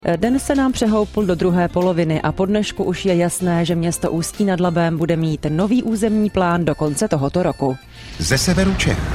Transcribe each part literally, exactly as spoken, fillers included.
Den se nám přehoupl do druhé poloviny a po dnešku už je jasné, že město Ústí nad Labem bude mít nový územní plán do konce tohoto roku. Ze severu Čech.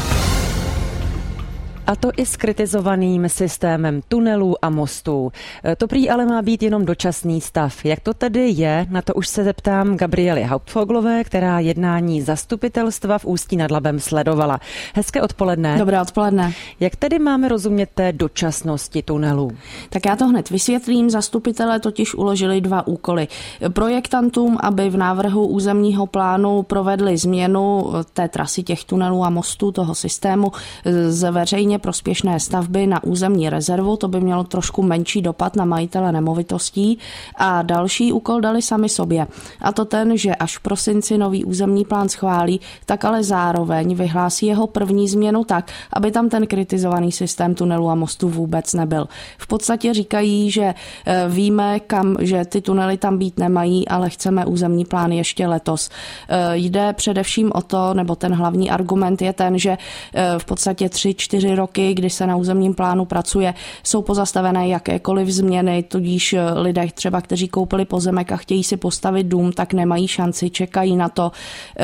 A to i s kritizovaným systémem tunelů a mostů. To prý ale má být jenom dočasný stav. Jak to tedy je, na to už se zeptám Gabriely Hauptfoglové, která jednání zastupitelstva v Ústí nad Labem sledovala. Hezké odpoledne. Dobré odpoledne. Jak tedy máme rozumět té dočasnosti tunelů? Tak já to hned vysvětlím. Zastupitelé totiž uložili dva úkoly. Projektantům, aby v návrhu územního plánu provedli změnu té trasy těch tunelů a mostů, toho systému z veřejně prospěšné stavby na územní rezervu, to by mělo trošku menší dopad na majitele nemovitostí. A další úkol dali sami sobě. A to ten, že až v prosinci nový územní plán schválí, tak ale zároveň vyhlásí jeho první změnu tak, aby tam ten kritizovaný systém tunelů a mostů vůbec nebyl. V podstatě říkají, že víme, kam, že ty tunely tam být nemají, ale chceme územní plán ještě letos. Jde především o to, nebo ten hlavní argument je ten, že v podstatě tři, čtyři roky, kdy se na územním plánu pracuje, jsou pozastavené jakékoliv změny, tudíž lidé třeba, kteří koupili pozemek a chtějí si postavit dům, tak nemají šanci, čekají na to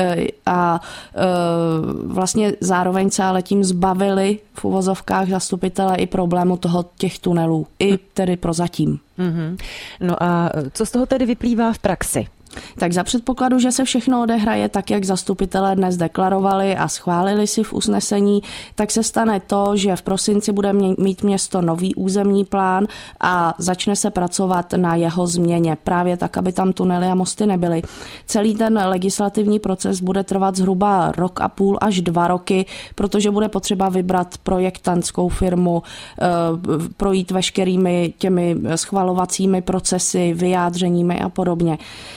a vlastně zároveň se ale tím zbavili v uvozovkách zastupitele i problému toho těch tunelů, i tedy prozatím. Mm-hmm. No a co z toho tedy vyplývá v praxi? Tak za předpokladu, že se všechno odehraje tak, jak zastupitelé dnes deklarovali a schválili si v usnesení, tak se stane to, že v prosinci bude mít město nový územní plán a začne se pracovat na jeho změně. Právě tak, aby tam tunely a mosty nebyly. Celý ten legislativní proces bude trvat zhruba rok a půl až dva roky, protože bude potřeba vybrat projektantskou firmu, projít veškerými těmi schvalovacími procesy, vyjádřeními a podobně.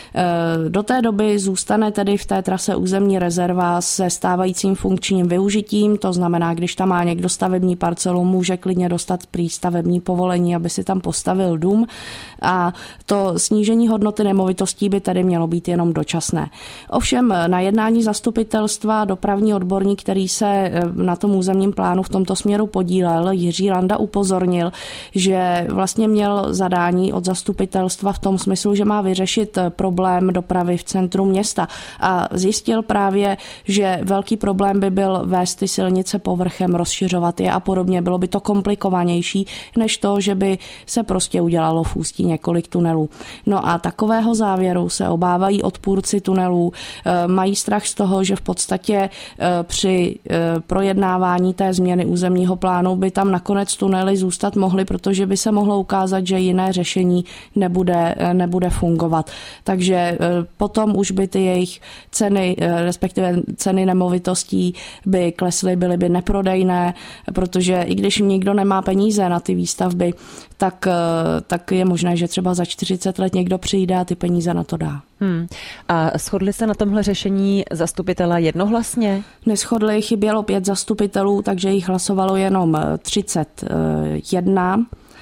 Do té doby zůstane tedy v té trase územní rezerva se stávajícím funkčním využitím, to znamená, když tam má někdo stavební parcelu, může klidně dostat prý stavební povolení, aby si tam postavil dům a to snížení hodnoty nemovitostí by tedy mělo být jenom dočasné. Ovšem na jednání zastupitelstva dopravní odborník, který se na tom územním plánu v tomto směru podílel, Jiří Landa, upozornil, že vlastně měl zadání od zastupitelstva v tom smyslu, že má vyřešit problém dopravy v centru města a zjistil právě, že velký problém by byl vést ty silnice povrchem, rozšiřovat je a podobně. Bylo by to komplikovanější, než to, že by se prostě udělalo v Ústí několik tunelů. No a takového závěru se obávají odpůrci tunelů, mají strach z toho, že v podstatě při projednávání té změny územního plánu by tam nakonec tunely zůstat mohly, protože by se mohlo ukázat, že jiné řešení nebude, nebude fungovat. Takže potom už by ty jejich ceny, respektive ceny nemovitostí by klesly, byly by neprodejné, protože i když nikdo nemá peníze na ty výstavby, tak, tak je možné, že třeba za čtyřicet let někdo přijde a ty peníze na to dá. Hmm. A shodli se na tomhle řešení zastupitelé jednohlasně? Neshodli, chybělo pět zastupitelů, takže jich hlasovalo jenom třicet jedna.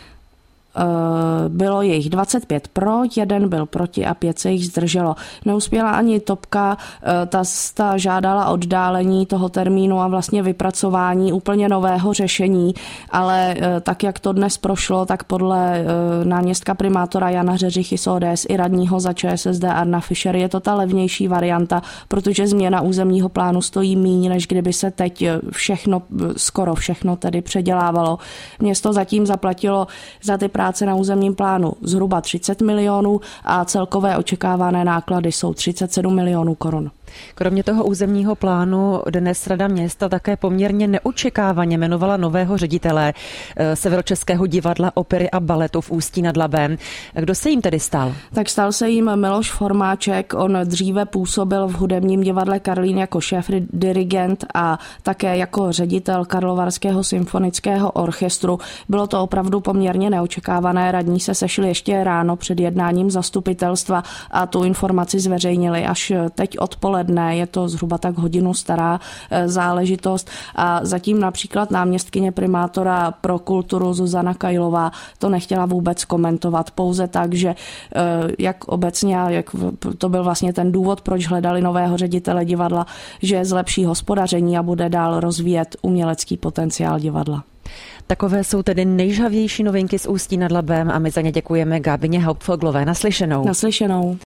Bylo jich dvacet pět pro, jeden byl proti a pět se jich zdrželo. Neuspěla ani Topka, ta, ta žádala oddálení toho termínu a vlastně vypracování úplně nového řešení, ale tak, jak to dnes prošlo, tak podle náměstka primátora Jana Řeřichy z O D S i radního za Č S S D Arna Fischer je to ta levnější varianta, protože změna územního plánu stojí míň, než kdyby se teď všechno, skoro všechno tedy předělávalo. Město zatím zaplatilo za ty práce na územním plánu zhruba třicet milionů a celkové očekávané náklady jsou třicet sedm milionů korun. Kromě toho územního plánu dnes Rada města také poměrně neočekávaně jmenovala nového ředitele Severočeského divadla, opery a baletu v Ústí nad Labem. Kdo se jim tedy stal? Tak stal se jim Miloš Formáček, on dříve působil v hudebním divadle Karlín jako šéf dirigent a také jako ředitel Karlovarského symfonického orchestru. Bylo to opravdu poměrně neočekávané, radní se sešli ještě ráno před jednáním zastupitelstva a tu informaci zveřejnili až teď odpoledne. Je to zhruba tak hodinu stará záležitost a zatím například náměstkyně primátora pro kulturu Zuzana Kajlová to nechtěla vůbec komentovat, pouze tak, že jak obecně, jak to byl vlastně ten důvod, proč hledali nového ředitele divadla, že zlepší hospodaření a bude dál rozvíjet umělecký potenciál divadla. Takové jsou tedy nejžhavější novinky z Ústí nad Labem a my za ně děkujeme Gábině Hauptfoglové. Naslyšenou. Naslyšenou.